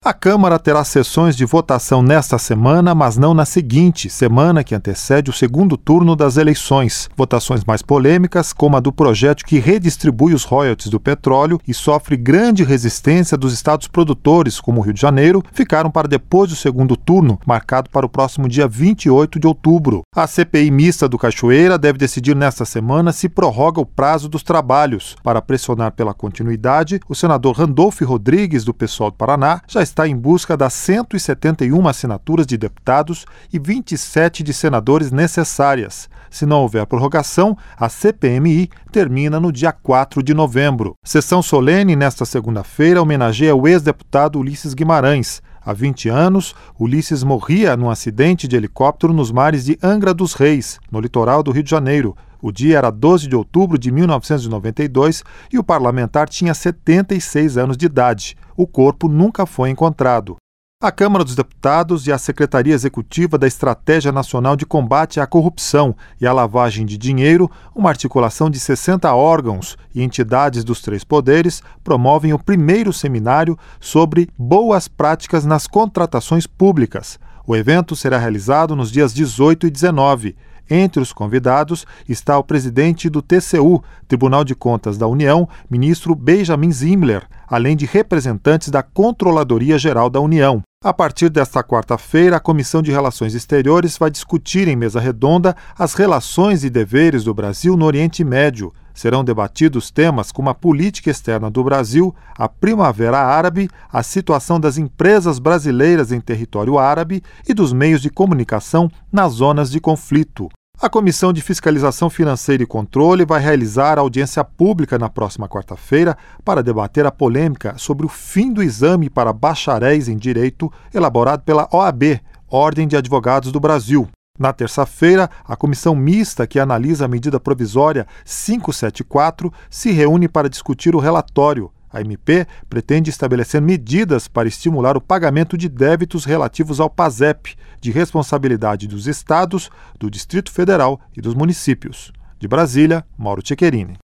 A Câmara terá sessões de votação nesta semana, mas não na seguinte, semana que antecede o segundo turno das eleições. Votações mais polêmicas, como a do projeto que redistribui os royalties do petróleo e sofre grande resistência dos estados produtores, como o Rio de Janeiro, ficaram para depois do segundo turno, marcado para o próximo dia 28 de outubro. A CPI mista do Cachoeira deve decidir nesta semana se prorroga o prazo dos trabalhos. Para pressionar pela continuidade, o senador Randolfo Rodrigues, do PSOL do Paraná, já está em busca das 171 assinaturas de deputados e 27 de senadores necessárias. Se não houver prorrogação, a CPMI termina no dia 4 de novembro. Sessão solene nesta segunda-feira homenageia o ex-deputado Ulisses Guimarães. Há 20 anos, Ulisses morria num acidente de helicóptero nos mares de Angra dos Reis, no litoral do Rio de Janeiro. O dia era 12 de outubro de 1992 e o parlamentar tinha 76 anos de idade. O corpo nunca foi encontrado. A Câmara dos Deputados e a Secretaria Executiva da Estratégia Nacional de Combate à Corrupção e à Lavagem de Dinheiro, uma articulação de 60 órgãos e entidades dos três poderes, promovem o primeiro seminário sobre boas práticas nas contratações públicas. O evento será realizado nos dias 18 e 19. Entre os convidados está o presidente do TCU, Tribunal de Contas da União, ministro Benjamin Zimler, além de representantes da Controladoria Geral da União. A partir desta quarta-feira, a Comissão de Relações Exteriores vai discutir em mesa redonda as relações e deveres do Brasil no Oriente Médio. Serão debatidos temas como a política externa do Brasil, a Primavera Árabe, a situação das empresas brasileiras em território árabe e dos meios de comunicação nas zonas de conflito. A Comissão de Fiscalização Financeira e Controle vai realizar audiência pública na próxima quarta-feira para debater a polêmica sobre o fim do exame para bacharéis em Direito elaborado pela OAB, Ordem de Advogados do Brasil. Na terça-feira, a comissão mista que analisa a medida provisória 574 se reúne para discutir o relatório. A MP pretende estabelecer medidas para estimular o pagamento de débitos relativos ao PASEP, de responsabilidade dos estados, do Distrito Federal e dos municípios. De Brasília, Mauro Ceccherini.